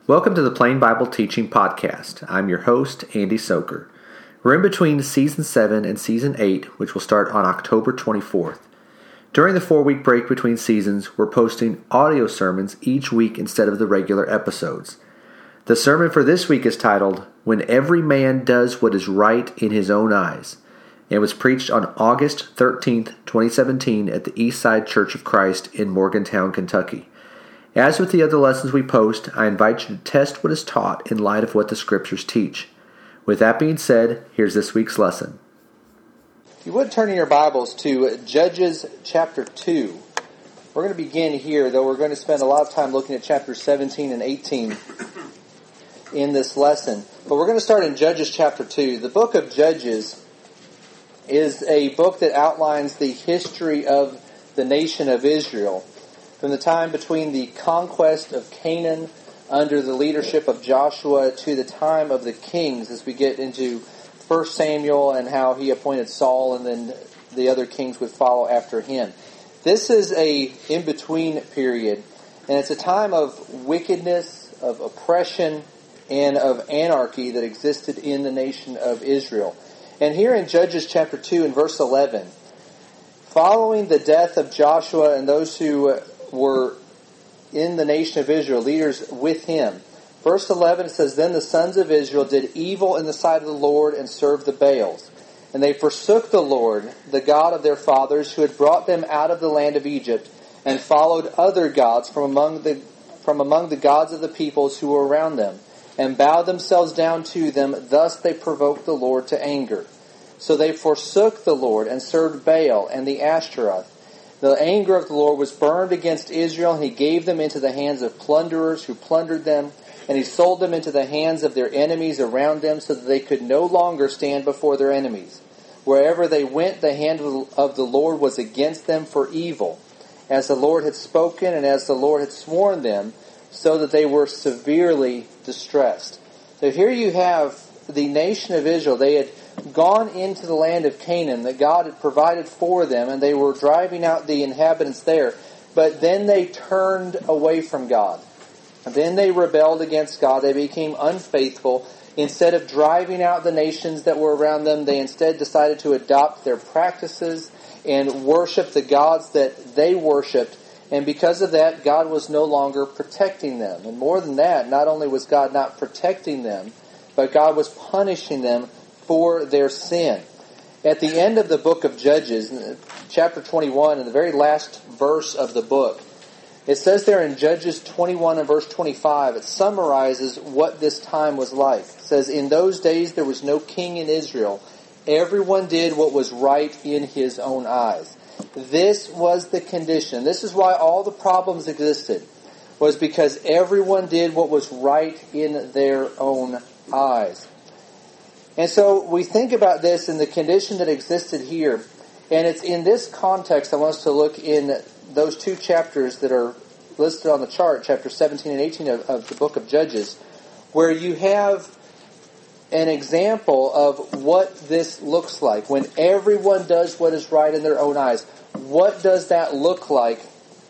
Welcome to the Plain Bible Teaching Podcast. I'm your host, Andy Soker. We're in between Season 7 and Season 8, which will start on October 24th. During the 4-week break between seasons, we're posting audio sermons each week instead of the regular episodes. The sermon for this week is titled, When Every Man Does What Is Right in His Own Eyes, and was preached on August 13th, 2017 at the Eastside Church of Christ in Morgantown, Kentucky. As with the other lessons we post, I invite you to test what is taught in light of what the Scriptures teach. With that being said, here's this week's lesson. If you would turn in your Bibles to Judges chapter 2. We're going to begin here, though we're going to spend a lot of time looking at chapters 17 and 18 in this lesson. But we're going to start in Judges chapter 2. The book of Judges is a book that outlines the history of the nation of Israel, from the time between the conquest of Canaan under the leadership of Joshua to the time of the kings, as we get into 1 Samuel and how he appointed Saul and then the other kings would follow after him. This is a in-between period, and it's a time of wickedness, of oppression, and of anarchy that existed in the nation of Israel. And here in Judges chapter 2 and verse 11, following the death of Joshua and those who were in the nation of Israel, leaders with him. Verse 11 it says, Then the sons of Israel did evil in the sight of the Lord and served the Baals. And they forsook the Lord, the God of their fathers, who had brought them out of the land of Egypt, and followed other gods from among the gods of the peoples who were around them, and bowed themselves down to them. Thus they provoked the Lord to anger. So they forsook the Lord and served Baal and the Ashtaroth. The anger of the Lord was burned against Israel, and he gave them into the hands of plunderers who plundered them, and he sold them into the hands of their enemies around them, so that they could no longer stand before their enemies. Wherever they went, the hand of the Lord was against them for evil, as the Lord had spoken and as the Lord had sworn them, so that they were severely distressed. So here you have the nation of Israel. They had gone into the land of Canaan that God had provided for them, and they were driving out the inhabitants there. But then they turned away from God. And then they rebelled against God. They became unfaithful. Instead of driving out the nations that were around them, they instead decided to adopt their practices and worship the gods that they worshipped. And because of that, God was no longer protecting them. And more than that, not only was God not protecting them, but God was punishing them for their sin. At the end of the book of Judges, chapter 21, in the very last verse of the book, it says there in Judges 21 and verse 25, it summarizes what this time was like. It says, In those days there was no king in Israel. Everyone did what was right in his own eyes. This was the condition. This is why all the problems existed, was because everyone did what was right in their own eyes. And so we think about this in the condition that existed here. And it's in this context I want us to look in those two chapters that are listed on the chart, chapters 17 and 18 of the book of Judges, where you have an example of what this looks like. When everyone does what is right in their own eyes, what does that look like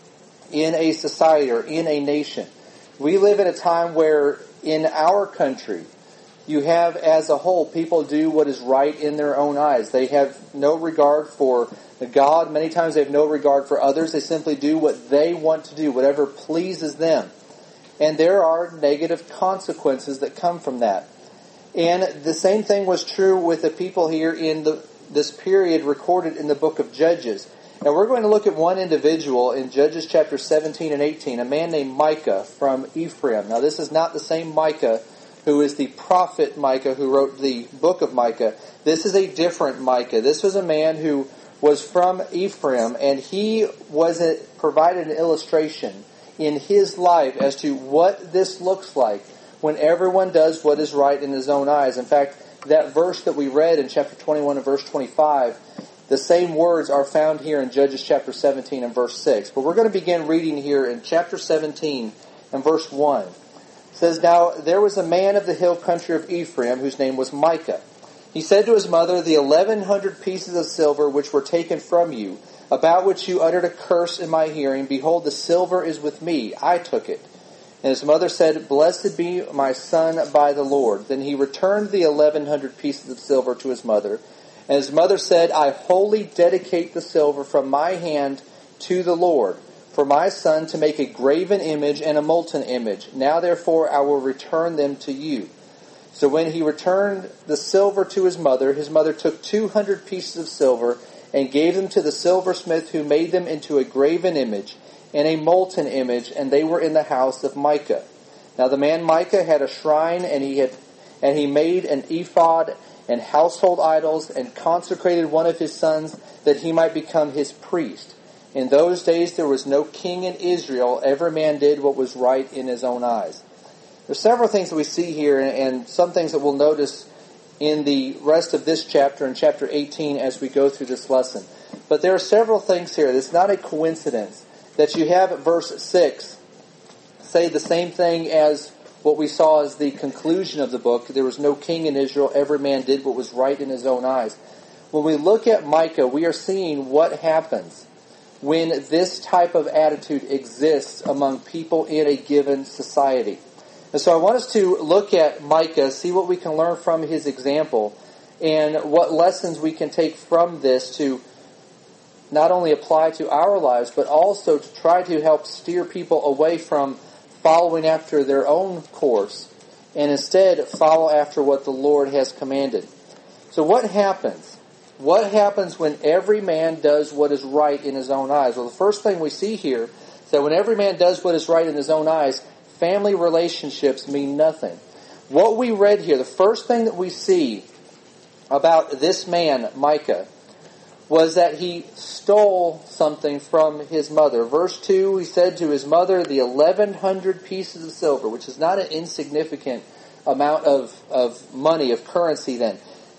in a society or in a nation? We live in a time where in our country, you have, as a whole, people do what is right in their own eyes. They have no regard for God. Many times they have no regard for others. They simply do what they want to do, whatever pleases them. And there are negative consequences that come from that. And the same thing was true with the people here in this period recorded in the book of Judges. And we're going to look at one individual in Judges chapter 17 and 18, a man named Micah from Ephraim. Now this is not the same Micah who is the prophet Micah who wrote the book of Micah. This is a different Micah. This was a man who was from Ephraim, and he provided an illustration in his life as to what this looks like when everyone does what is right in his own eyes. In fact, that verse that we read in chapter 21 and verse 25, the same words are found here in Judges chapter 17 and verse 6. But we're going to begin reading here in chapter 17 and verse 1. It says, Now there was a man of the hill country of Ephraim whose name was Micah. He said to his mother, The 1,100 pieces of silver which were taken from you, about which you uttered a curse in my hearing, behold, the silver is with me. I took it. And his mother said, Blessed be my son by the Lord. Then he returned the 1,100 pieces of silver to his mother. And his mother said, I wholly dedicate the silver from my hand to the Lord, for my son to make a graven image and a molten image. Now therefore I will return them to you. So when he returned the silver to his mother took 200 pieces of silver and gave them to the silversmith, who made them into a graven image and a molten image, and they were in the house of Micah. Now the man Micah had a shrine, and he made an ephod and household idols, and consecrated one of his sons, that he might become his priest. In those days there was no king in Israel. Every man did what was right in his own eyes. There's several things that we see here, and some things that we'll notice in the rest of this chapter, in chapter 18, as we go through this lesson. But there are several things here. It's not a coincidence that you have at verse 6 say the same thing as what we saw as the conclusion of the book. There was no king in Israel. Every man did what was right in his own eyes. When we look at Micah, we are seeing what happens when this type of attitude exists among people in a given society. And so I want us to look at Micah, see what we can learn from his example, and what lessons we can take from this to not only apply to our lives, but also to try to help steer people away from following after their own course, and instead follow after what the Lord has commanded. So what happens? What happens when every man does what is right in his own eyes? Well, the first thing we see here is that when every man does what is right in his own eyes, family relationships mean nothing. What we read here, the first thing that we see about this man, Micah, was that he stole something from his mother. Verse 2, he said to his mother, the 1,100 pieces of silver, which is not an insignificant amount of money, of currency then.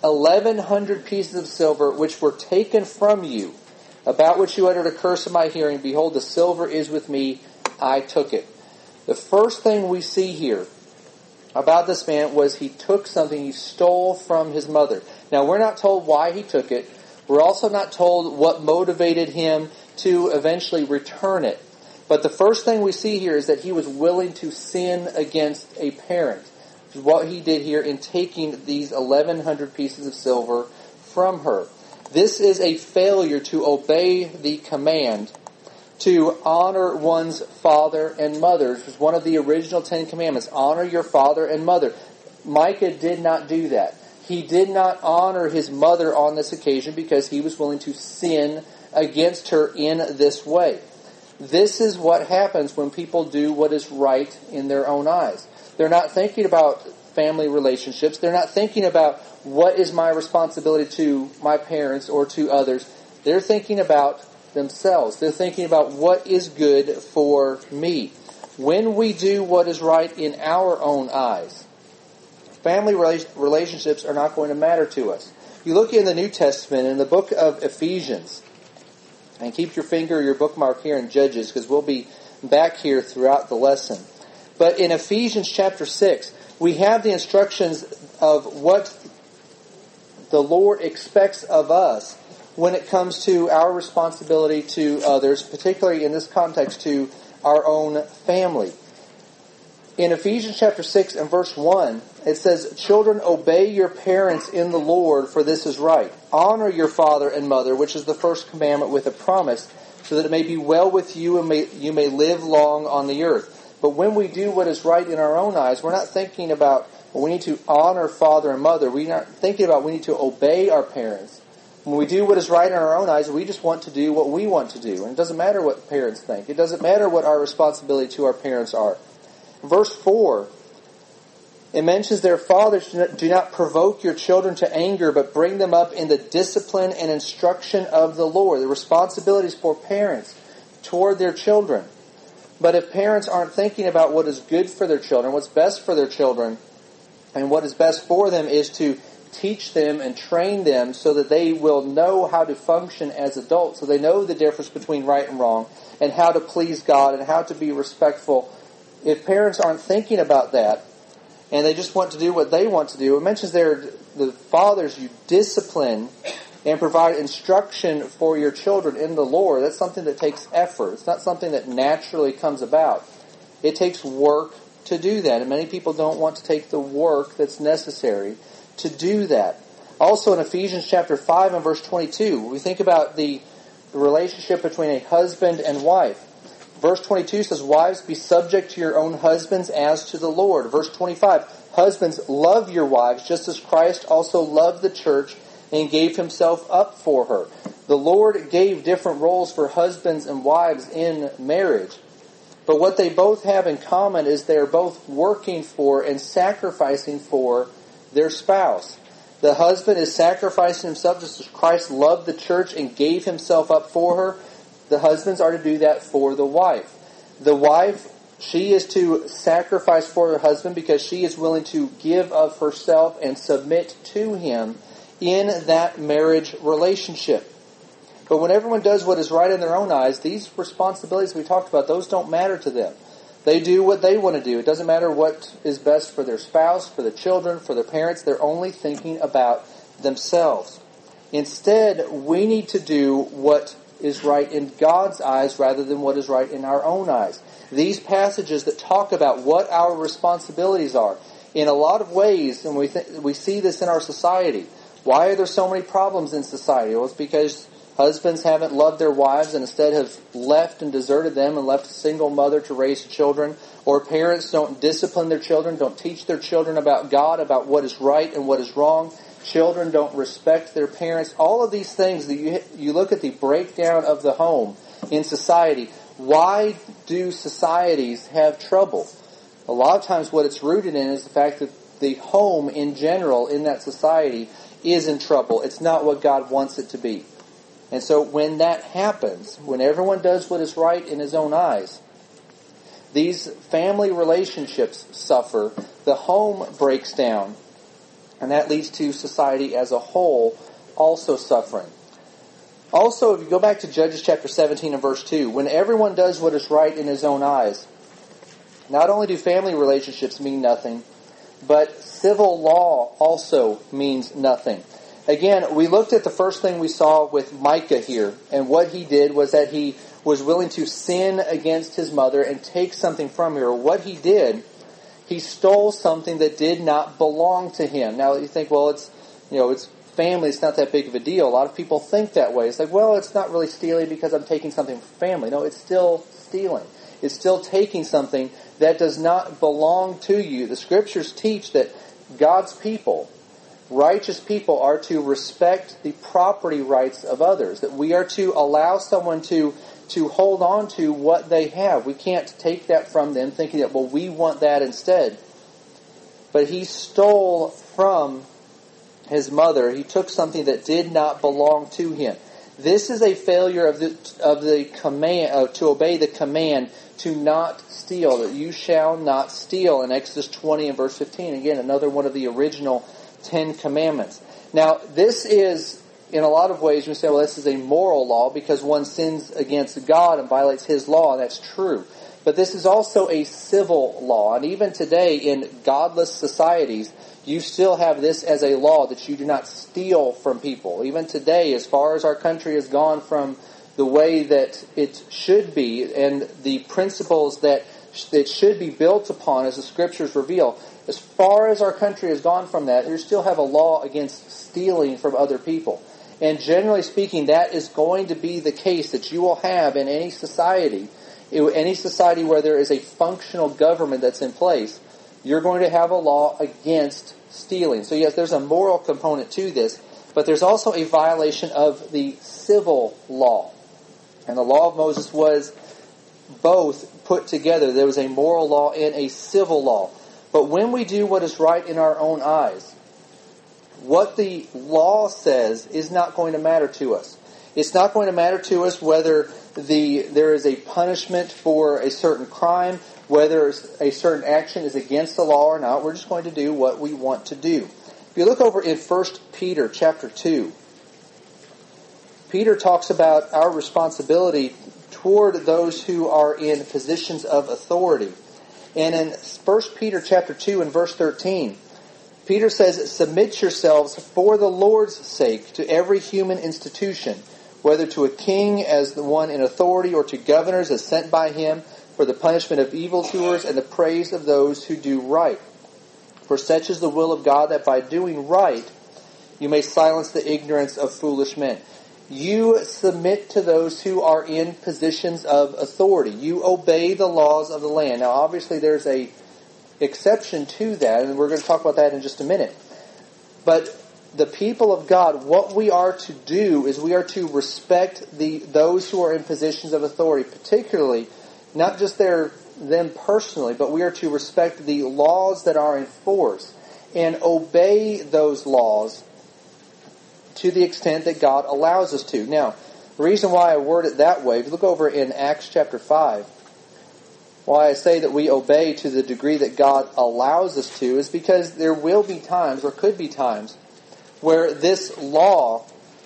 1,100 pieces of silver, which were taken from you, about which you uttered a curse in my hearing. Behold, the silver is with me, I took it. The first thing we see here about this man was he took something, he stole from his mother. Now, we're not told why he took it. We're also not told what motivated him to eventually return it. But the first thing we see here is that he was willing to sin against a parent. Which is what he did here in taking these 1,100 pieces of silver from her. This is a failure to obey the command to honor one's father and mother. Which was one of the original 10 commandments. Honor your father and mother. Micah did not do that. He did not honor his mother on this occasion because he was willing to sin against her in this way. This is what happens when people do what is right in their own eyes. They're not thinking about family relationships. They're not thinking about what is my responsibility to my parents or to others. They're thinking about themselves. They're thinking about what is good for me. When we do what is right in our own eyes, family relationships are not going to matter to us. You look in the New Testament, in the book of Ephesians, and keep your bookmark here in Judges, because we'll be back here throughout the lesson. But in Ephesians chapter 6, we have the instructions of what the Lord expects of us when it comes to our responsibility to others, particularly in this context to our own family. In Ephesians chapter 6 and verse 1, it says, Children, obey your parents in the Lord, for this is right. Honor your father and mother, which is the first commandment with a promise, so that it may be well with you and you may live long on the earth. But when we do what is right in our own eyes, we're not thinking about, well, we need to honor father and mother. We're not thinking about we need to obey our parents. When we do what is right in our own eyes, we just want to do what we want to do. And it doesn't matter what parents think. It doesn't matter what our responsibility to our parents are. Verse 4, it mentions their fathers, do not provoke your children to anger, but bring them up in the discipline and instruction of the Lord. The responsibilities for parents toward their children. But if parents aren't thinking about what is good for their children, what's best for their children, and what is best for them is to teach them and train them so that they will know how to function as adults, so they know the difference between right and wrong, and how to please God, and how to be respectful. If parents aren't thinking about that, and they just want to do what they want to do, it mentions there the fathers, you discipline and provide instruction for your children in the Lord. That's something that takes effort. It's not something that naturally comes about. It takes work to do that, and many people don't want to take the work that's necessary to do that. Also in Ephesians chapter 5 and verse 22, we think about the relationship between a husband and wife. Verse 22 says, "Wives, be subject to your own husbands as to the Lord." Verse 25, "Husbands, love your wives, just as Christ also loved the church and gave himself up for her." The Lord gave different roles for husbands and wives in marriage. But what they both have in common is they are both working for and sacrificing for their spouse. The husband is sacrificing himself just as Christ loved the church and gave himself up for her. The husbands are to do that for the wife. The wife, she is to sacrifice for her husband because she is willing to give of herself and submit to him in that marriage relationship. But when everyone does what is right in their own eyes, these responsibilities we talked about, those don't matter to them. They do what they want to do. It doesn't matter what is best for their spouse, for the children, for their parents. They're only thinking about themselves. Instead, we need to do what is right in God's eyes rather than what is right in our own eyes. These passages that talk about what our responsibilities are, in a lot of ways, and we see this in our society. Why are there so many problems in society? Well, it's because husbands haven't loved their wives and instead have left and deserted them and left a single mother to raise children. Or parents don't discipline their children, don't teach their children about God, about what is right and what is wrong. Children don't respect their parents. All of these things, that you look at the breakdown of the home in society. Why do societies have trouble? A lot of times what it's rooted in is the fact that the home in general in that society is in trouble. It's not what God wants it to be. And so when that happens, when everyone does what is right in his own eyes, these family relationships suffer, the home breaks down, and that leads to society as a whole also suffering. Also, if you go back to Judges chapter 17 and verse 2, when everyone does what is right in his own eyes, not only do family relationships mean nothing, but civil law also means nothing. Again, we looked at the first thing we saw with Micah here, and what he did was that he was willing to sin against his mother and take something from her. What he did, he stole something that did not belong to him. Now you think, well, it's family, it's not that big of a deal. A lot of people think that way. It's like, well, it's not really stealing because I'm taking something from family. No, it's still stealing. It's still taking something that does not belong to you. The Scriptures teach that God's people, righteous people, are to respect the property rights of others, that we are to allow someone to hold on to what they have. We can't take that from them thinking that, well, we want that instead. But he stole from his mother. He took something that did not belong to him. This is a failure of the command to obey the command to not steal, that you shall not steal in Exodus 20 and verse 15. Again, another one of the original 10 Commandments. Now, this is, in a lot of ways, we say, well, this is a moral law because one sins against God and violates His law, and that's true. But this is also a civil law, and even today in godless societies, you still have this as a law that you do not steal from people. Even today, as far as our country has gone from the way that it should be and the principles that it should be built upon as the Scriptures reveal, as far as our country has gone from that, you still have a law against stealing from other people. And generally speaking, that is going to be the case that you will have in any society where there is a functional government that's in place. You're going to have a law against stealing. So yes, there's a moral component to this, but there's also a violation of the civil law. And the law of Moses was both put together. There was a moral law and a civil law. But when we do what is right in our own eyes, what the law says is not going to matter to us. It's not going to matter to us whether there is a punishment for a certain crime, whether a certain action is against the law or not. We're just going to do what we want to do. If you look over in 1 Peter chapter 2, Peter talks about our responsibility toward those who are in positions of authority. And in 1 Peter chapter 2 and verse 13, Peter says, "Submit yourselves for the Lord's sake to every human institution, whether to a king as the one in authority or to governors as sent by him, for the punishment of evildoers and the praise of those who do right. For such is the will of God, that by doing right you may silence the ignorance of foolish men. You submit to those who are in positions of authority. You obey the laws of the land. Now, obviously, there's a exception to that, and we're going to talk about that in just a minute. But the people of God, what we are to do is we are to respect those who are in positions of authority, particularly not just them personally, but we are to respect the laws that are in force and obey those laws to the extent that God allows us to. Now, the reason why I word it that way, if you look over in Acts chapter 5, why I say that we obey to the degree that God allows us to is because there will be times, or could be times, where this law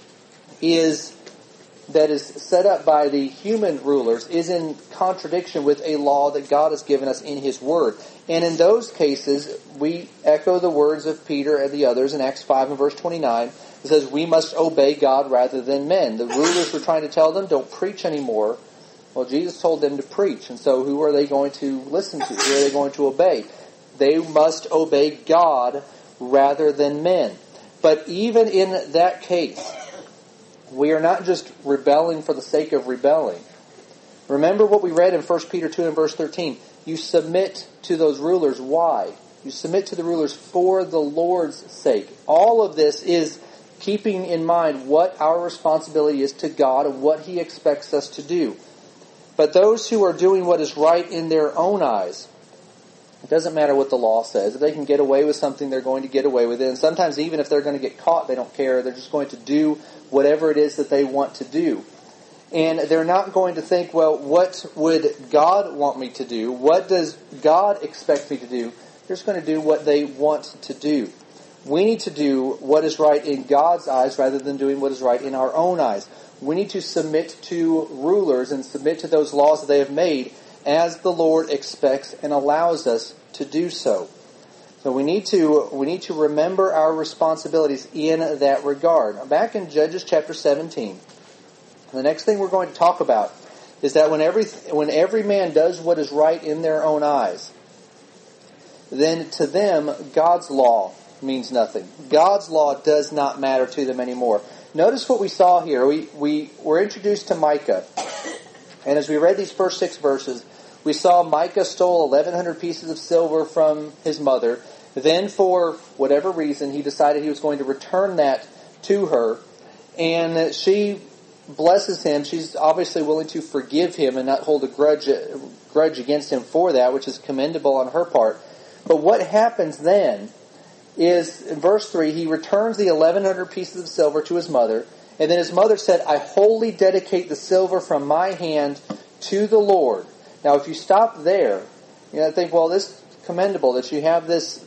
that is set up by the human rulers is in contradiction with a law that God has given us in His Word. And in those cases, we echo the words of Peter and the others in Acts 5 and verse 29. It says, we must obey God rather than men. The rulers were trying to tell them, don't preach anymore. Well, Jesus told them to preach. And so who are they going to listen to? Who are they going to obey? They must obey God rather than men. But even in that case, we are not just rebelling for the sake of rebelling. Remember what we read in 1 Peter 2 and verse 13. You submit to those rulers. Why? You submit to the rulers for the Lord's sake. All of this is keeping in mind what our responsibility is to God and what He expects us to do. But those who are doing what is right in their own eyes, it doesn't matter what the law says. If they can get away with something, they're going to get away with it. And sometimes even if they're going to get caught, they don't care. They're just going to do whatever it is that they want to do. And they're not going to think, well, what would God want me to do? What does God expect me to do? They're just going to do what they want to do. We need to do what is right in God's eyes rather than doing what is right in our own eyes. We need to submit to rulers and submit to those laws that they have made as the Lord expects and allows us to do so. So we need to remember our responsibilities in that regard. Back in Judges chapter 17, the next thing we're going to talk about is that when every man does what is right in their own eyes, then to them God's law means nothing. God's law does not matter to them anymore. Notice what we saw here. We were introduced to Micah. And as we read these first 6 verses, we saw Micah stole 1,100 pieces of silver from his mother. Then for whatever reason, he decided he was going to return that to her. And she blesses him. She's obviously willing to forgive him and not hold a grudge against him for that, which is commendable on her part. But what happens then is, in verse 3, he returns the 1,100 pieces of silver to his mother, and then his mother said, I wholly dedicate the silver from my hand to the Lord. Now, if you stop there, you think, well, this is commendable that you have this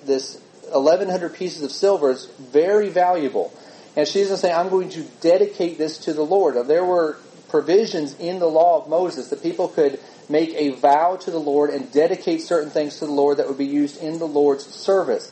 1,100 pieces of silver. Is very valuable. And she doesn't say, I'm going to dedicate this to the Lord. Now, there were provisions in the law of Moses that people could make a vow to the Lord and dedicate certain things to the Lord that would be used in the Lord's service.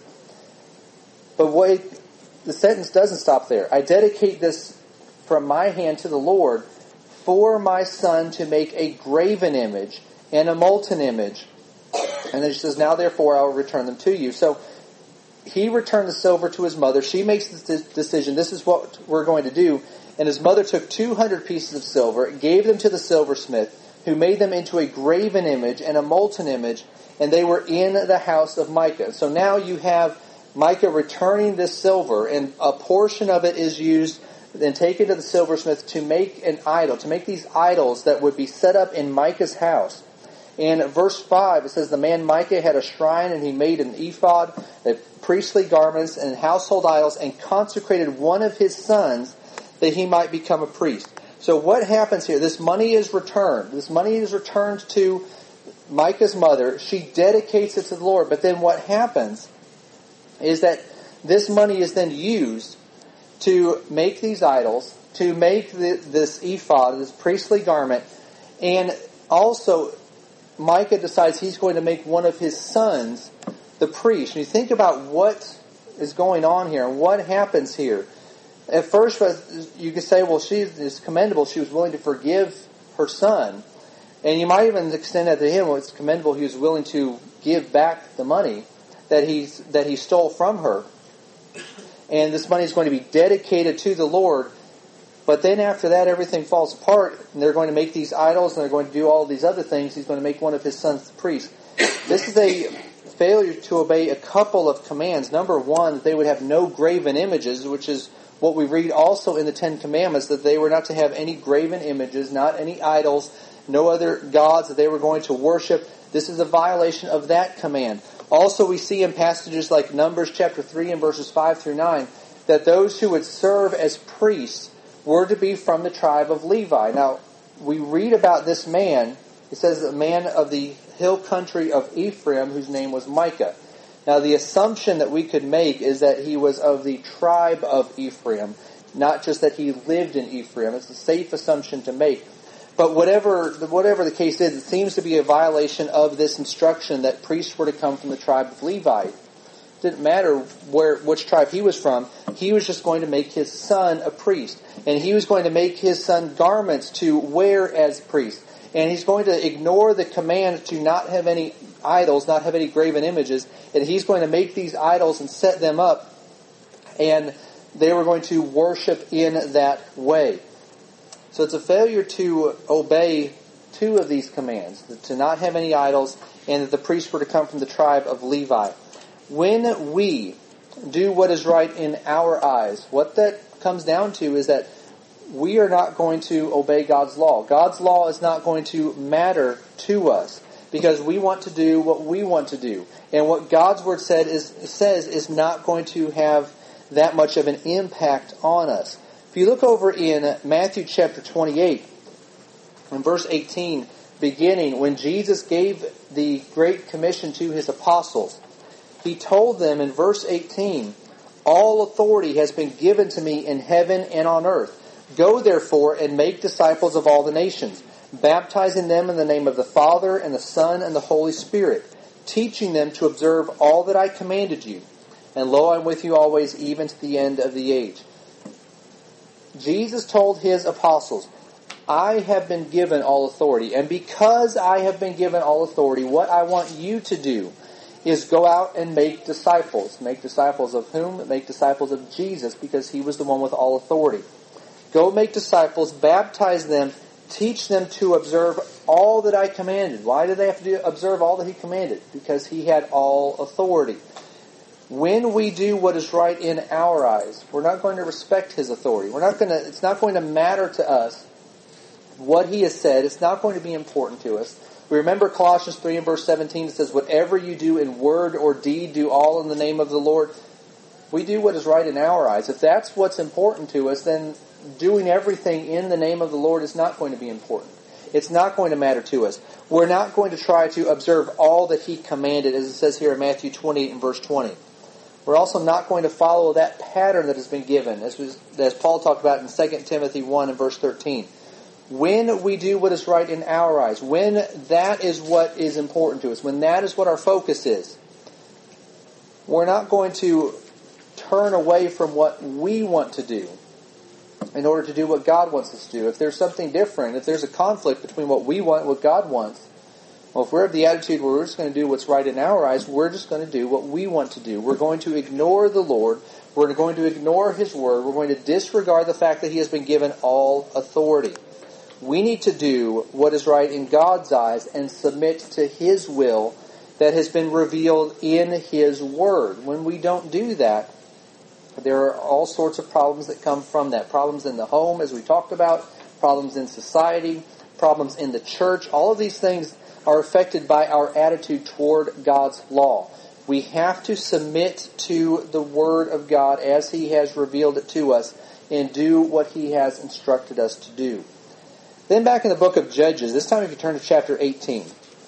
But the sentence doesn't stop there. I dedicate this from my hand to the Lord for my son to make a graven image and a molten image. And then she says, now therefore I will return them to you. So he returned the silver to his mother. She makes the decision, this is what we're going to do. And his mother took 200 pieces of silver, gave them to the silversmith, who made them into a graven image and a molten image, and they were in the house of Micah. So now you have Micah returning this silver, and a portion of it is used and taken to the silversmith to make an idol, to make these idols that would be set up in Micah's house. In verse 5, it says, the man Micah had a shrine, and he made an ephod, priestly garments, and household idols, and consecrated one of his sons that he might become a priest. So what happens here? This money is returned. This money is returned to Micah's mother. She dedicates it to the Lord. But then what happens is that this money is then used to make these idols, to make this ephod, this priestly garment, and also Micah decides he's going to make one of his sons the priest. And you think about what is going on here and what happens here. At first, you could say, well, she is commendable. She was willing to forgive her son. And you might even extend that to him. It's commendable he was willing to give back the money that he stole from her. And this money is going to be dedicated to the Lord. But then after that, everything falls apart, and they're going to make these idols, and they're going to do all these other things. He's going to make one of his sons the priest. This is a failure to obey a couple of commands. Number one, that they would have no graven images, which is what we read also in the Ten Commandments, that they were not to have any graven images, not any idols, no other gods that they were going to worship. This is a violation of that command. Also, we see in passages like Numbers chapter 3 and verses 5 through 9, that those who would serve as priests were to be from the tribe of Levi. Now, we read about this man. It says a man of the hill country of Ephraim, whose name was Micah. Now, the assumption that we could make is that he was of the tribe of Ephraim, not just that he lived in Ephraim. It's a safe assumption to make. But whatever the case is, it seems to be a violation of this instruction that priests were to come from the tribe of Levi. It didn't matter which tribe he was from. He was just going to make his son a priest. And he was going to make his son garments to wear as priest. And he's going to ignore the command to not have any idols, not have any graven images. And he's going to make these idols and set them up. And they were going to worship in that way. So it's a failure to obey two of these commands, to not have any idols, and that the priests were to come from the tribe of Levi. When we do what is right in our eyes, what that comes down to is that we are not going to obey God's law. God's law is not going to matter to us because we want to do what we want to do. And what God's Word says is not going to have that much of an impact on us. If you look over in Matthew chapter 28, in verse 18, beginning, when Jesus gave the Great Commission to His apostles, He told them in verse 18, "All authority has been given to me in heaven and on earth. Go therefore and make disciples of all the nations, baptizing them in the name of the Father and the Son and the Holy Spirit, teaching them to observe all that I commanded you. And lo, I'm with you always, even to the end of the age." Jesus told His apostles, I have been given all authority. And because I have been given all authority, what I want you to do is go out and make disciples. Make disciples of whom? Make disciples of Jesus, because He was the one with all authority. Go make disciples, baptize them, teach them to observe all that I commanded. Why did they have to observe all that He commanded? Because He had all authority. When we do what is right in our eyes, we're not going to respect His authority. It's not going to matter to us what He has said. It's not going to be important to us. We remember Colossians 3 and verse 17. It says, "Whatever you do in word or deed, do all in the name of the Lord." We do what is right in our eyes. If that's what's important to us, then doing everything in the name of the Lord is not going to be important. It's not going to matter to us. We're not going to try to observe all that He commanded, as it says here in Matthew 28 and verse 20. We're also not going to follow that pattern that has been given, as Paul talked about in 2 Timothy 1 and verse 13. When we do what is right in our eyes, when that is what is important to us, when that is what our focus is, we're not going to turn away from what we want to do in order to do what God wants us to do. If there's something different, if there's a conflict between what we want and what God wants, well, if we're of the attitude where we're just going to do what's right in our eyes, we're just going to do what we want to do. We're going to ignore the Lord. We're going to ignore His Word. We're going to disregard the fact that He has been given all authority. We need to do what is right in God's eyes and submit to His will that has been revealed in His Word. When we don't do that, there are all sorts of problems that come from that. Problems in the home, as we talked about, problems in society, problems in the church. All of these things are affected by our attitude toward God's law. We have to submit to the Word of God as He has revealed it to us and do what He has instructed us to do. Then back in the book of Judges, this time if you turn to chapter 18.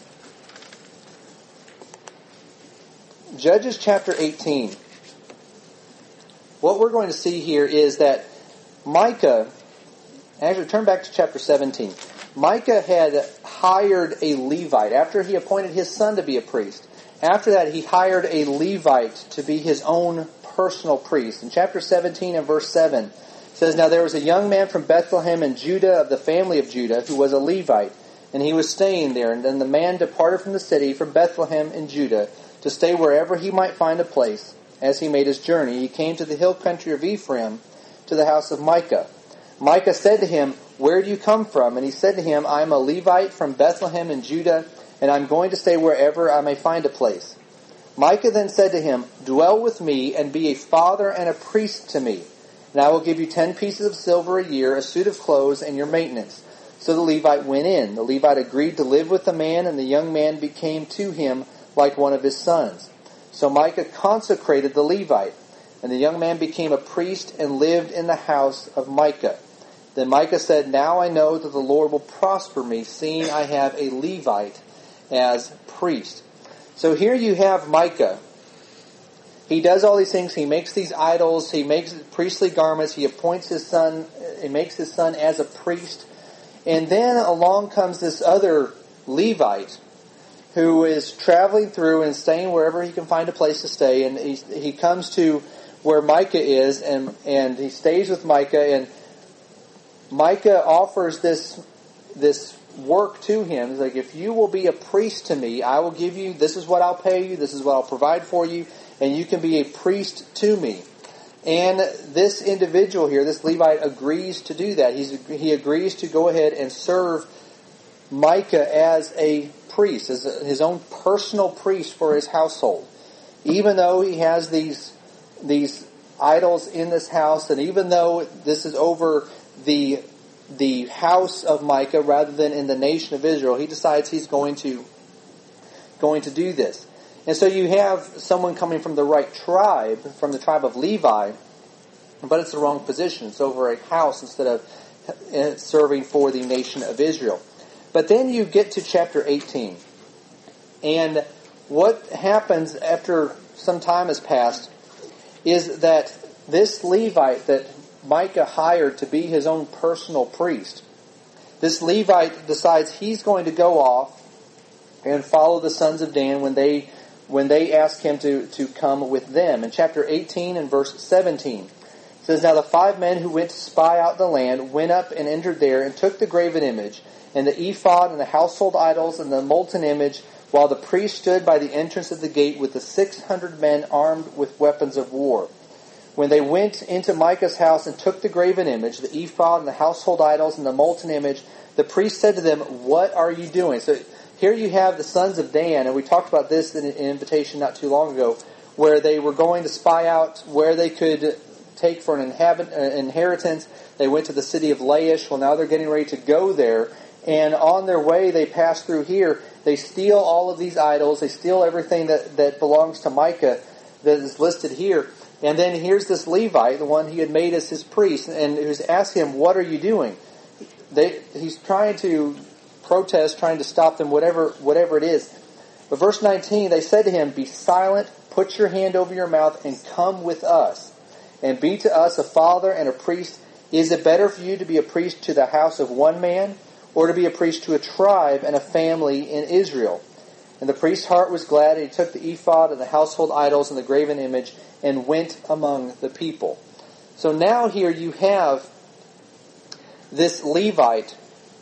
Judges chapter 18. What we're going to see here is that Micah, actually turn back to chapter 17. Micah had hired a Levite after he appointed his son to be a priest. After that, he hired a Levite to be his own personal priest. In chapter 17 and verse 7, it says, "Now there was a young man from Bethlehem in Judah of the family of Judah who was a Levite, and he was staying there. And then the man departed from the city, from Bethlehem in Judah, to stay wherever he might find a place. As he made his journey, he came to the hill country of Ephraim, to the house of Micah. Micah said to him, "Where do you come from?" And he said to him, "I am a Levite from Bethlehem in Judah, and I am going to stay wherever I may find a place." Micah then said to him, "Dwell with me, and be a father and a priest to me. And I will give you 10 pieces of silver a year, a suit of clothes, and your maintenance." So the Levite went in. The Levite agreed to live with the man, and the young man became to him like one of his sons. So Micah consecrated the Levite, and the young man became a priest and lived in the house of Micah. Then Micah said, "Now I know that the Lord will prosper me, seeing I have a Levite as priest." So here you have Micah. He does all these things. He makes these idols. He makes priestly garments. He appoints his son. He makes his son as a priest. And then along comes this other Levite who is traveling through and staying wherever he can find a place to stay. And he comes to where Micah is, and he stays with Micah. And Micah offers this work to him. He's like, "If you will be a priest to me, I will give you, this is what I'll pay you, this is what I'll provide for you, and you can be a priest to me." And this individual here, this Levite, agrees to do that. He agrees to go ahead and serve Micah as a priest, as his own personal priest for his household. Even though he has these idols in this house, and even though this is over the house of Micah rather than in the nation of Israel, he decides he's going to do this. And so you have someone coming from the right tribe, from the tribe of Levi, but it's the wrong position. It's over a house instead of serving for the nation of Israel. But then you get to chapter 18. And what happens after some time has passed is that this Levite that Micah hired to be his own personal priest, this Levite decides he's going to go off and follow the sons of Dan when they ask him to come with them. In chapter 18 and verse 17, it says, "Now the 5 men who went to spy out the land went up and entered there and took the graven image and the ephod and the household idols and the molten image, while the priest stood by the entrance of the gate with the 600 men armed with weapons of war. When they went into Micah's house and took the graven image, the ephod and the household idols and the molten image, the priest said to them, 'What are you doing?'" So here you have the sons of Dan, and we talked about this in an invitation not too long ago, where they were going to spy out where they could take for an inheritance. They went to the city of Laish. Well, now they're getting ready to go there. And on their way, they pass through here. They steal all of these idols. They steal everything that belongs to Micah that is listed here. And then here's this Levite, the one he had made as his priest, and who's asked him, "What are you doing?" He's trying to protest, trying to stop them, whatever it is. But verse 19, they said to him, "Be silent, put your hand over your mouth, and come with us, and be to us a father and a priest. Is it better for you to be a priest to the house of one man, or to be a priest to a tribe and a family in Israel?" And the priest's heart was glad, and he took the ephod and the household idols and the graven image and went among the people. So now here you have this Levite.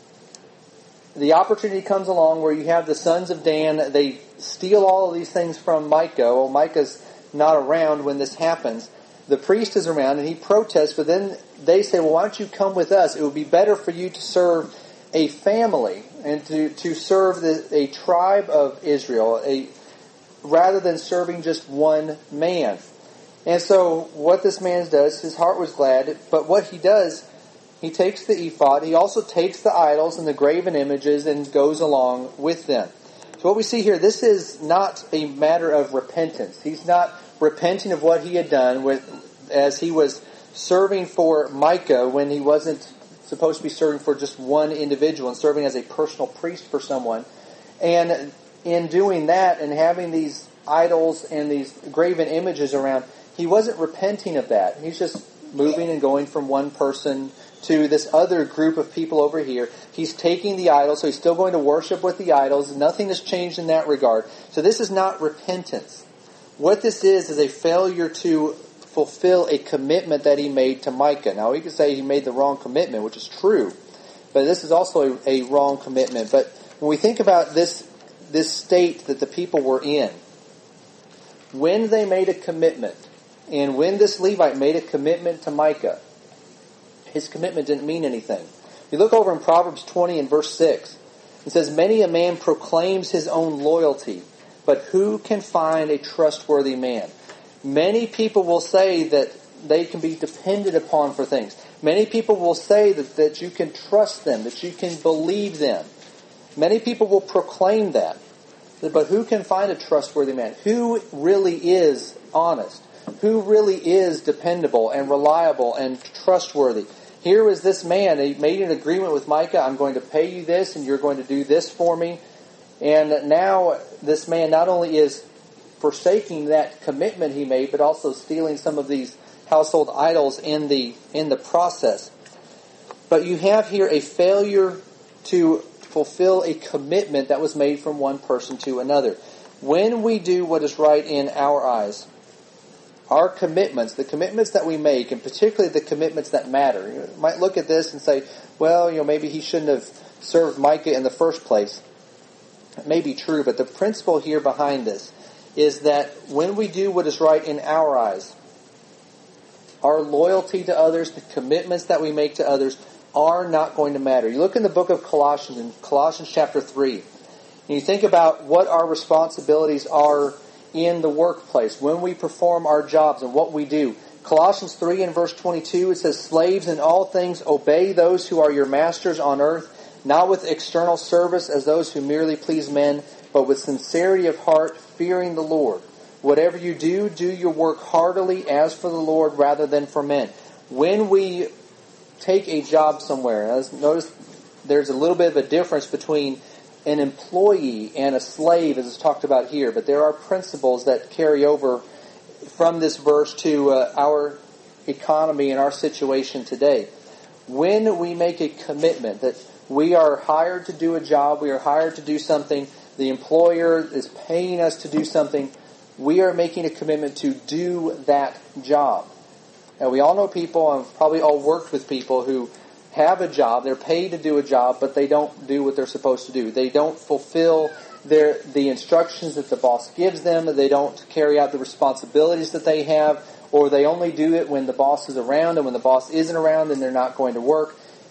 The opportunity comes along where you have the sons of Dan. They steal all of these things from Micah. Well, Micah's not around when this happens. The priest is around, and he protests, but then they say, "Well, why don't you come with us? It would be better for you to serve a family and to serve a tribe of Israel rather than serving just one man." And so what this man does, his heart was glad, but what he does, he takes the ephod, he also takes the idols and the graven images and goes along with them. So what we see here, this is not a matter of repentance. He's not repenting of what he had done as he was serving for Micah when he wasn't supposed to be serving for just one individual and serving as a personal priest for someone. And in doing that and having these idols and these graven images around, he wasn't repenting of that. He's just moving and going from one person to this other group of people over here. He's taking the idols, so he's still going to worship with the idols. Nothing has changed in that regard. So this is not repentance. What this is a failure to fulfill a commitment that he made to Micah. Now, we could say he made the wrong commitment, which is true. but this is also a wrong commitment. But when we think about this state that the people were in, when they made a commitment, and when this Levite made a commitment to Micah, his commitment didn't mean anything. You look over in Proverbs 20 and verse 6. It says, "Many a man proclaims his own loyalty, but who can find a trustworthy man?" Many people will say that they can be depended upon for things. Many people will say that you can trust them, that you can believe them. Many people will proclaim that. But who can find a trustworthy man? Who really is honest? Who really is dependable and reliable and trustworthy? Here is this man. He made an agreement with Micah. I'm going to pay you this and you're going to do this for me. And now this man not only is forsaking that commitment he made, but also stealing some of these household idols in the process. But you have here a failure to fulfill a commitment that was made from one person to another. When we do what is right in our eyes, our commitments, the commitments that we make, and particularly the commitments that matter. You might look at this and say, well, maybe he shouldn't have served Micah in the first place. It may be true, but the principle here behind this is that when we do what is right in our eyes, our loyalty to others, the commitments that we make to others are not going to matter. You look in the book of Colossians, in Colossians chapter 3, and you think about what our responsibilities are in the workplace, when we perform our jobs and what we do. Colossians 3 and verse 22, it says, "Slaves, in all things obey those who are your masters on earth, not with external service as those who merely please men, but with sincerity of heart, fearing the Lord. Whatever you do, do your work heartily as for the Lord rather than for men." When we take a job somewhere, notice there's a little bit of a difference between an employee and a slave, as is talked about here. But there are principles that carry over from this verse to our economy and our situation today. When we make a commitment that we are hired to do a job, we are hired to do something, the employer is paying us to do something, we are making a commitment to do that job. Now, we all know people, and probably all worked with people who have a job, they're paid to do a job, but they don't do what they're supposed to do. They don't fulfill the instructions that the boss gives them, they don't carry out the responsibilities that they have, or they only do it when the boss is around, and when the boss isn't around, then they're not going to work.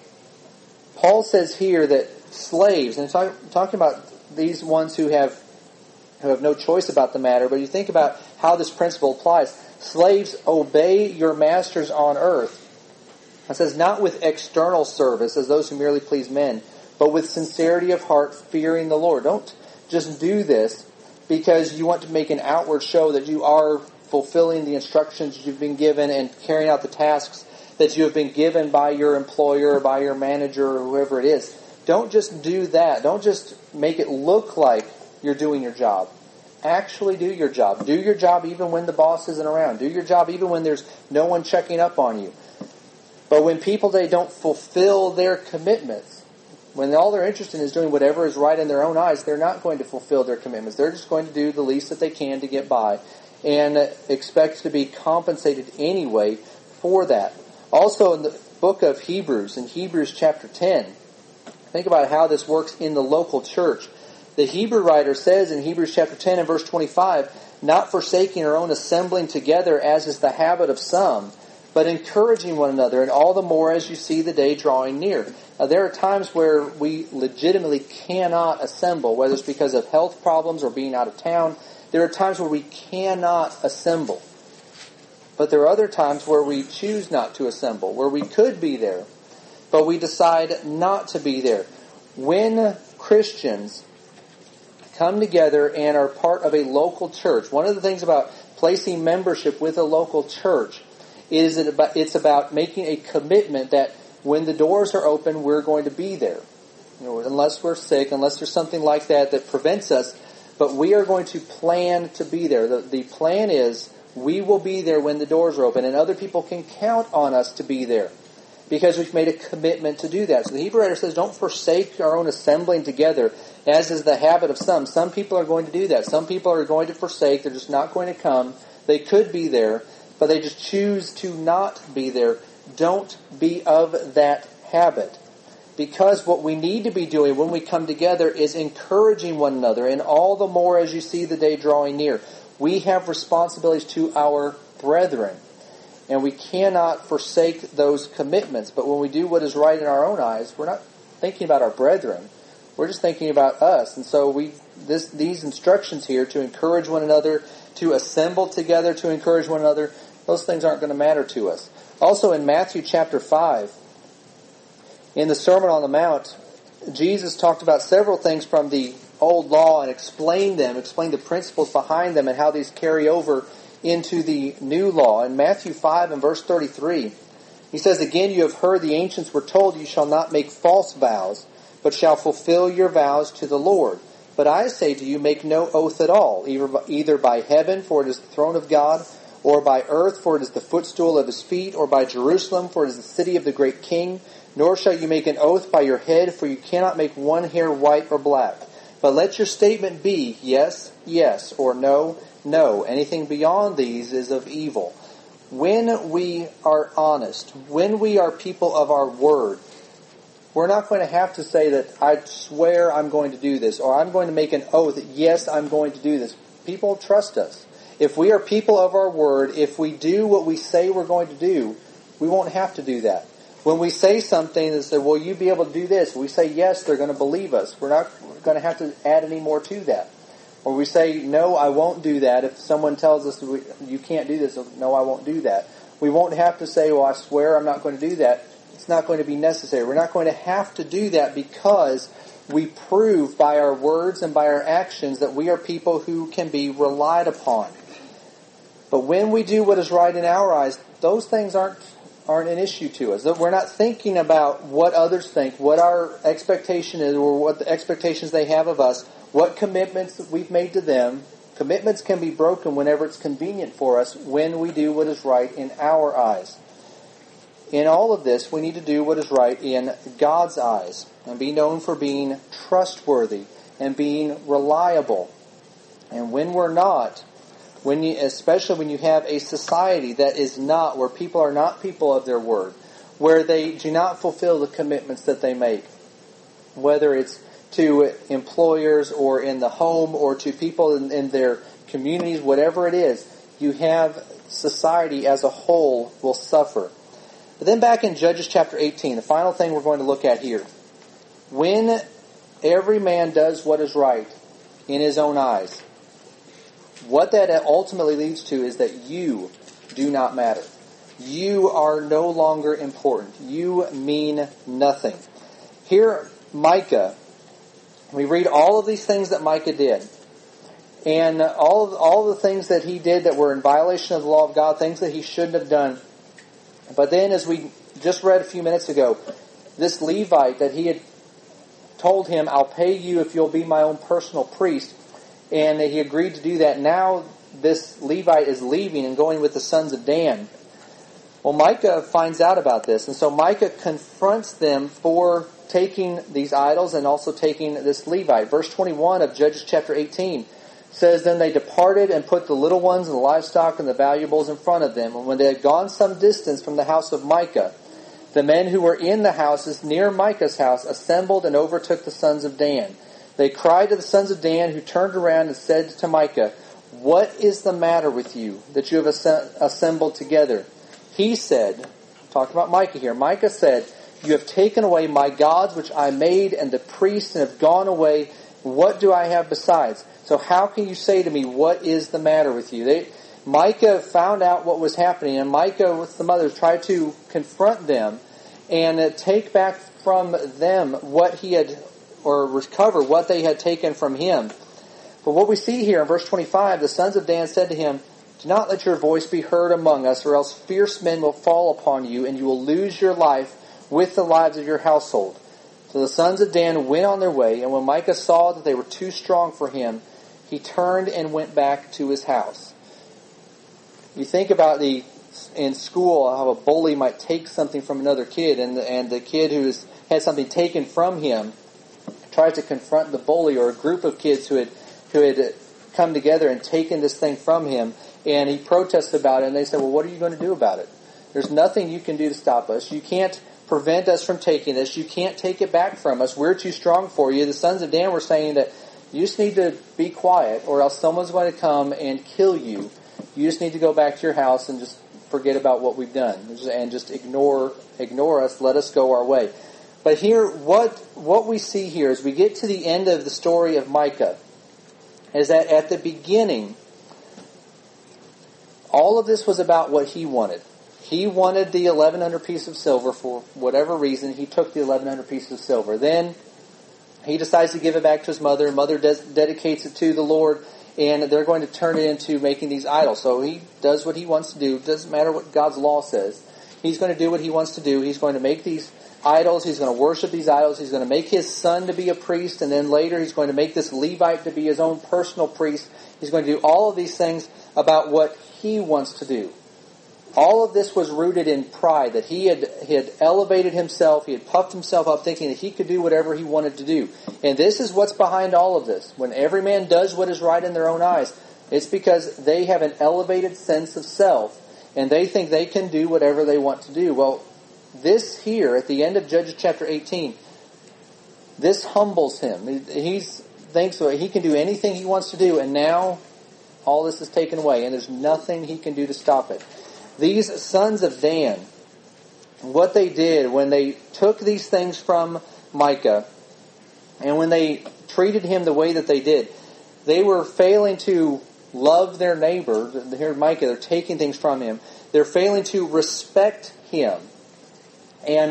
Paul says here that slaves, and talking about these ones who have no choice about the matter, but you think about how this principle applies. Slaves, obey your masters on earth. It says, not with external service as those who merely please men, but with sincerity of heart, fearing the Lord. Don't just do this because you want to make an outward show that you are fulfilling the instructions you've been given and carrying out the tasks that you have been given by your employer or by your manager or whoever it is. Don't just do that. Don't just make it look like you're doing your job. Actually do your job. Do your job even when the boss isn't around. Do your job even when there's no one checking up on you. But when people, they don't fulfill their commitments, when all they're interested in is doing whatever is right in their own eyes, they're not going to fulfill their commitments. They're just going to do the least that they can to get by and expect to be compensated anyway for that. Also in the book of Hebrews, in Hebrews chapter 10, think about how this works in the local church. The Hebrew writer says in Hebrews chapter 10 and verse 25, "Not forsaking our own assembling together as is the habit of some, but encouraging one another, and all the more as you see the day drawing near." Now, there are times where we legitimately cannot assemble, whether it's because of health problems or being out of town. There are times where we cannot assemble. But there are other times where we choose not to assemble, where we could be there, but we decide not to be there. When Christians come together and are part of a local church, one of the things about placing membership with a local church is it's about making a commitment that when the doors are open, we're going to be there. Unless we're sick, unless there's something like that prevents us, but we are going to plan to be there. The plan is we will be there when the doors are open, and other people can count on us to be there because we've made a commitment to do that. So the Hebrew writer says, don't forsake our own assembling together, as is the habit of some. Some people are going to do that. Some people are going to forsake. They're just not going to come. They could be there, but they just choose to not be there. Don't be of that habit. Because what we need to be doing when we come together is encouraging one another, and all the more as you see the day drawing near. We have responsibilities to our brethren, and we cannot forsake those commitments. But when we do what is right in our own eyes, we're not thinking about our brethren. We're just thinking about us. And so these instructions here to encourage one another, to assemble together to encourage one another, those things aren't going to matter to us. Also in Matthew chapter 5, in the Sermon on the Mount, Jesus talked about several things from the old law and explained the principles behind them and how these carry over into the new law. In Matthew 5 and verse 33, he says, "Again, you have heard the ancients were told, you shall not make false vows, but shall fulfill your vows to the Lord. But I say to you, make no oath at all, either by heaven, for it is the throne of God, or by earth, for it is the footstool of his feet, or by Jerusalem, for it is the city of the great king. Nor shall you make an oath by your head, for you cannot make one hair white or black. But let your statement be, yes, yes, or no, no. Anything beyond these is of evil." When we are honest, when we are people of our word, we're not going to have to say that I swear I'm going to do this, or I'm going to make an oath, yes, I'm going to do this. People trust us. If we are people of our word, if we do what we say we're going to do, we won't have to do that. When we say something and say, "Will you be able to do this?" we say yes, they're going to believe us. We're not going to have to add any more to that. Or we say, "No, I won't do that." If someone tells us, "You can't do this," no, I won't do that. We won't have to say, "Well, I swear I'm not going to do that." It's not going to be necessary. We're not going to have to do that because we prove by our words and by our actions that we are people who can be relied upon. But when we do what is right in our eyes, those things aren't an issue to us. We're not thinking about what others think, what our expectation is, or what the expectations they have of us, what commitments that we've made to them. Commitments can be broken whenever it's convenient for us when we do what is right in our eyes. In all of this, we need to do what is right in God's eyes and be known for being trustworthy and being reliable. And when we're not, especially when you have a society that is not, where people are not people of their word, where they do not fulfill the commitments that they make, whether it's to employers or in the home or to people in their communities, whatever it is, you have society as a whole will suffer. But then back in Judges chapter 18, the final thing we're going to look at here. When every man does what is right in his own eyes, what that ultimately leads to is that you do not matter. You are no longer important. You mean nothing. Here, Micah, we read all of these things that Micah did. And all the things that he did that were in violation of the law of God, things that he shouldn't have done. But then, as we just read a few minutes ago, this Levite that he had told him, "I'll pay you if you'll be my own personal priest," and he agreed to do that. Now this Levite is leaving and going with the sons of Dan. Well, Micah finds out about this, and so Micah confronts them for taking these idols and also taking this Levite. Verse 21 of Judges chapter 18 says, "Then they departed and put the little ones and the livestock and the valuables in front of them. And when they had gone some distance from the house of Micah, the men who were in the houses near Micah's house assembled and overtook the sons of Dan. They cried to the sons of Dan, who turned around and said to Micah, 'What is the matter with you that you have assembled together?' He said," talking about Micah here, Micah said, "You have taken away my gods which I made, and the priests, and have gone away. What do I have besides? So how can you say to me, what is the matter with you?" Micah found out what was happening, and Micah with the mothers tried to confront them and take back from them what he had, or recover what they had taken from him. But what we see here in verse 25, the sons of Dan said to him, "Do not let your voice be heard among us, or else fierce men will fall upon you, and you will lose your life with the lives of your household." So the sons of Dan went on their way, and when Micah saw that they were too strong for him, he turned and went back to his house. You think about in school how a bully might take something from another kid, and the kid who had something taken from him tries to confront the bully, or a group of kids who had come together and taken this thing from him, and he protests about it, and they say, "Well, what are you going to do about it? There's nothing you can do to stop us. You can't prevent us from taking this. You can't take it back from us. We're too strong for you. The sons of Dan were saying that you just need to be quiet or else someone's going to come and kill you. You just need to go back to your house and just forget about what we've done and just ignore us, let us go our way. But here, what we see here as we get to the end of the story of Micah is that at the beginning, all of this was about what he wanted. He wanted the 1,100 pieces of silver for whatever reason. He took the 1,100 pieces of silver. Then he decides to give it back to his mother. Mother dedicates it to the Lord, and they're going to turn it into making these idols. So he does what he wants to do. It doesn't matter what God's law says. He's going to do what he wants to do. He's going to make these idols. He's going to worship these idols. He's going to make his son to be a priest, and then later he's going to make this Levite to be his own personal priest. He's going to do all of these things about what he wants to do. All of this was rooted in pride, that he had elevated himself, he had puffed himself up thinking that he could do whatever he wanted to do. And this is what's behind all of this. When every man does what is right in their own eyes, it's because they have an elevated sense of self, and they think they can do whatever they want to do. Well, this here, at the end of Judges chapter 18, this humbles him. He thinks that he can do anything he wants to do, and now all this is taken away, and there's nothing he can do to stop it. These sons of Dan, what they did when they took these things from Micah, and when they treated him the way that they did, they were failing to love their neighbor. Here Micah, they're taking things from him. They're failing to respect him. And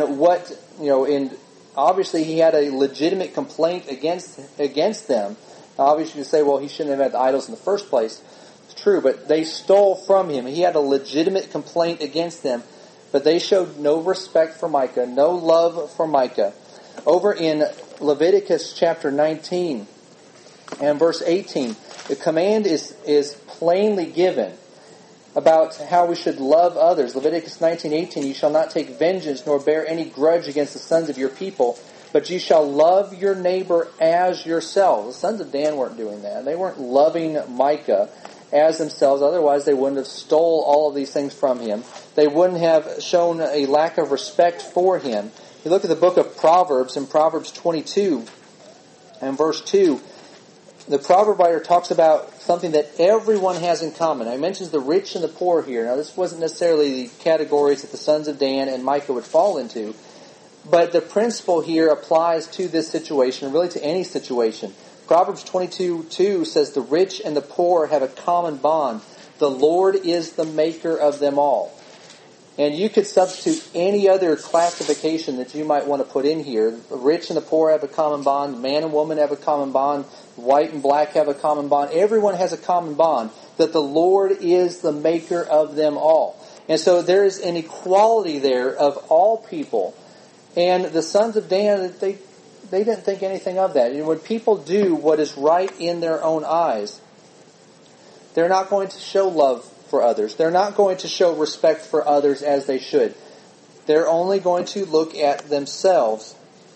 and obviously he had a legitimate complaint against them. Obviously you say, well, he shouldn't have had the idols in the first place. True, but they stole from him. He had a legitimate complaint against them, but they showed no respect for Micah, no love for Micah. Over in Leviticus chapter 19 and verse 18, the command is plainly given about how we should love others. Leviticus 19:18, you shall not take vengeance nor bear any grudge against the sons of your people, but you shall love your neighbor as yourselves. The sons of Dan weren't doing that. They weren't loving Micah as themselves. Otherwise, they wouldn't have stole all of these things from him. They wouldn't have shown a lack of respect for him. You look at the book of Proverbs, in Proverbs 22 and verse 2, the proverb writer talks about something that everyone has in common. He mentions the rich and the poor here. Now, this wasn't necessarily the categories that the sons of Dan and Micah would fall into, but the principle here applies to this situation, really to any situation. Proverbs 22:2 says, the rich and the poor have a common bond. The Lord is the maker of them all. And you could substitute any other classification that you might want to put in here. The rich and the poor have a common bond. Man and woman have a common bond. White and black have a common bond. Everyone has a common bond. That the Lord is the maker of them all. And so there is an equality there of all people. And the sons of Dan, they didn't think anything of that. And when people do what is right in their own eyes, they're not going to show love for others. They're not going to show respect for others as they should. They're only going to look at themselves.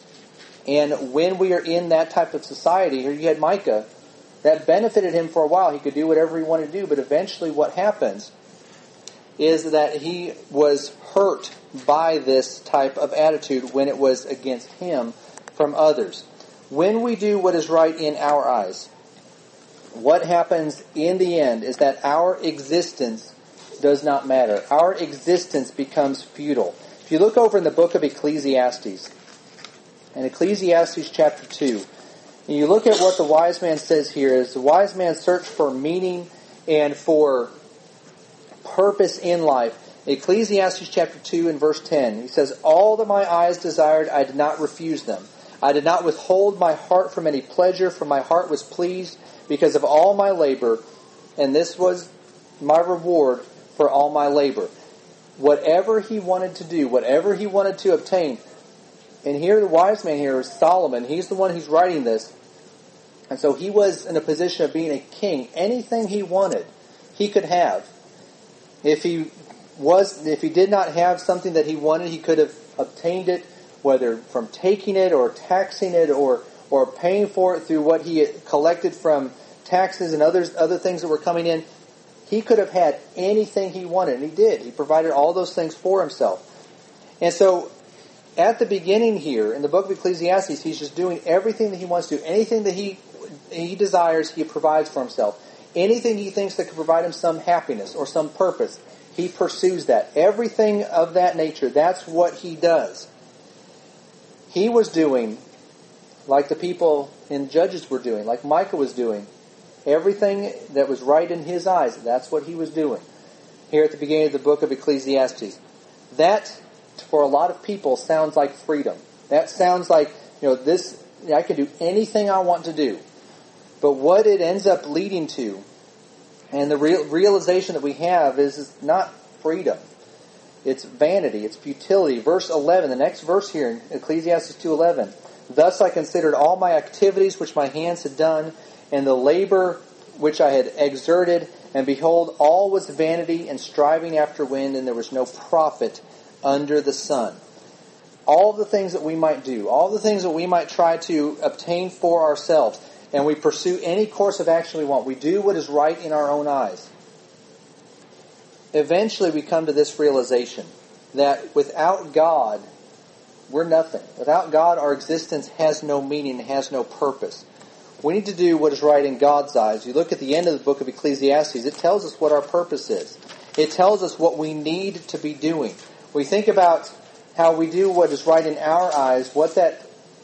And when we are in that type of society, here you had Micah, that benefited him for a while. He could do whatever he wanted to do, but eventually what happens is that he was hurt by this type of attitude when it was against him from others. When we do what is right in our eyes, what happens in the end is that our existence does not matter. Our existence becomes futile. If you look over in the book of Ecclesiastes, in Ecclesiastes chapter 2, and you look at what the wise man says here, is the wise man searched for meaning and for purpose in life. Ecclesiastes chapter 2 and verse 10, he says, all that my eyes desired, I did not refuse them. I did not withhold my heart from any pleasure, for my heart was pleased because of all my labor, and this was my reward for all my labor. Whatever he wanted to do, whatever he wanted to obtain, and here the wise man here is Solomon. He's the one who's writing this. And so he was in a position of being a king. Anything he wanted, he could have. If he did not have something that he wanted, he could have obtained it, whether from taking it or taxing it or paying for it through what he had collected from taxes and other things that were coming in. He could have had anything he wanted, and he did. He provided all those things for himself. And so at the beginning here, in the book of Ecclesiastes, he's just doing everything that he wants to do. Anything that he desires, he provides for himself. Anything he thinks that could provide him some happiness or some purpose, he pursues that. Everything of that nature, that's what he does. He was doing, like the people in Judges were doing, like Micah was doing, everything that was right in his eyes, that's what he was doing. Here at the beginning of the book of Ecclesiastes. That, for a lot of people, sounds like freedom. That sounds like, I can do anything I want to do. But what it ends up leading to, and the realization that we have is not freedom. It's vanity. It's futility. Verse 11, the next verse here in Ecclesiastes 2:11. Thus I considered all my activities which my hands had done, and the labor which I had exerted, and behold, all was vanity and striving after wind, and there was no profit under the sun. All the things that we might do, all the things that we might try to obtain for ourselves, and we pursue any course of action we want. We do what is right in our own eyes. Eventually we come to this realization that without God, we're nothing. Without God, our existence has no meaning, has no purpose. We need to do what is right in God's eyes. You look at the end of the book of Ecclesiastes, it tells us what our purpose is. It tells us what we need to be doing. We think about how we do what is right in our eyes. What that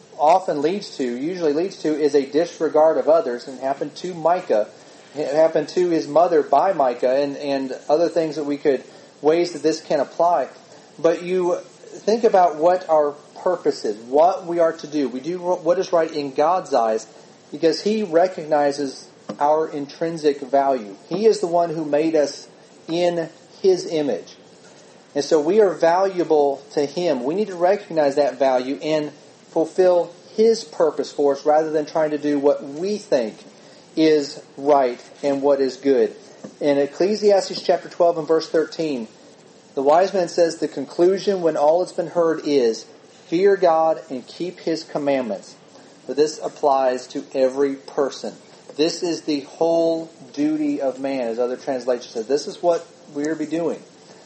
usually leads to, is a disregard of others. And happened to Micah. It happened to his mother by Micah, and other things ways that this can apply. But you think about what our purpose is, what we are to do. We do what is right in God's eyes because He recognizes our intrinsic value. He is the one who made us in His image. And so we are valuable to Him. We need to recognize that value and fulfill His purpose for us rather than trying to do what we think is right and what is good. In Ecclesiastes chapter 12 and verse 13, the wise man says the conclusion when all has been heard is, fear God and keep His commandments. But this applies to every person. This is the whole duty of man, as other translations say. This is what we are to be doing.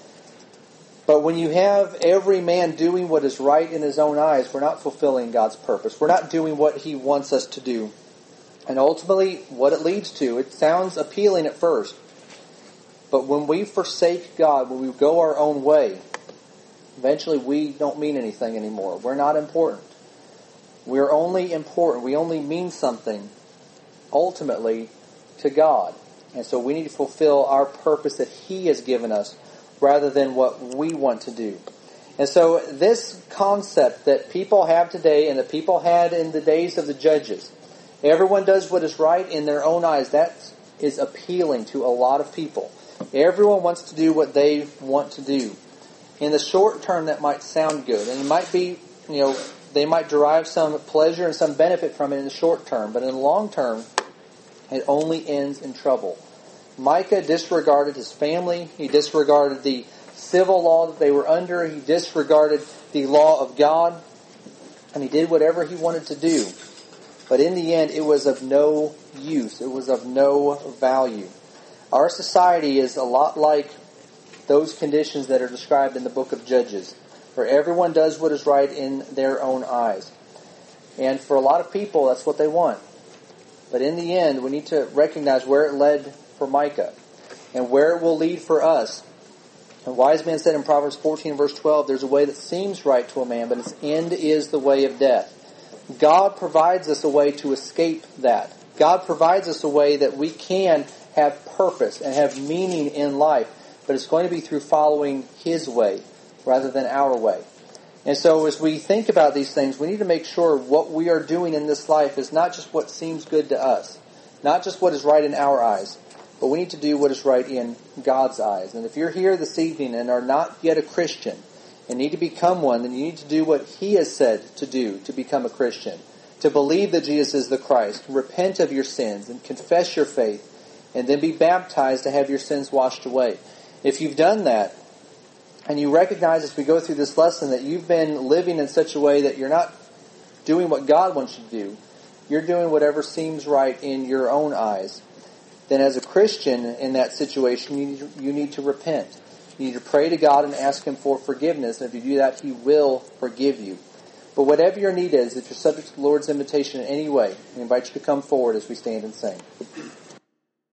But when you have every man doing what is right in his own eyes, we're not fulfilling God's purpose. We're not doing what He wants us to do. And ultimately, what it leads to, it sounds appealing at first. But when we forsake God, when we go our own way, eventually we don't mean anything anymore. We're not important. We're only important. We only mean something, ultimately, to God. And so we need to fulfill our purpose that He has given us, rather than what we want to do. And so this concept that people have today and that people had in the days of the judges, everyone does what is right in their own eyes, that is appealing to a lot of people. Everyone wants to do what they want to do. In the short term, that might sound good. And it might be, they might derive some pleasure and some benefit from it in the short term. But in the long term, it only ends in trouble. Micah disregarded his family. He disregarded the civil law that they were under. He disregarded the law of God. And he did whatever he wanted to do. But in the end, it was of no use. It was of no value. Our society is a lot like those conditions that are described in the book of Judges, where everyone does what is right in their own eyes. And for a lot of people, that's what they want. But in the end, we need to recognize where it led for Micah and where it will lead for us. A wise man said in Proverbs 14 verse 12, there's a way that seems right to a man, but its end is the way of death. God provides us a way to escape that. God provides us a way that we can have purpose and have meaning in life, but it's going to be through following His way rather than our way. And so as we think about these things, we need to make sure what we are doing in this life is not just what seems good to us, not just what is right in our eyes, but we need to do what is right in God's eyes. And if you're here this evening and are not yet a Christian and need to become one, then you need to do what He has said to do to become a Christian. To believe that Jesus is the Christ, repent of your sins, and confess your faith, and then be baptized to have your sins washed away. If you've done that, and you recognize as we go through this lesson that you've been living in such a way that you're not doing what God wants you to do, you're doing whatever seems right in your own eyes, then as a Christian in that situation, you need to repent. You need to pray to God and ask Him for forgiveness, and if you do that, He will forgive you. But whatever your need is, if you're subject to the Lord's invitation in any way, we invite you to come forward as we stand and sing.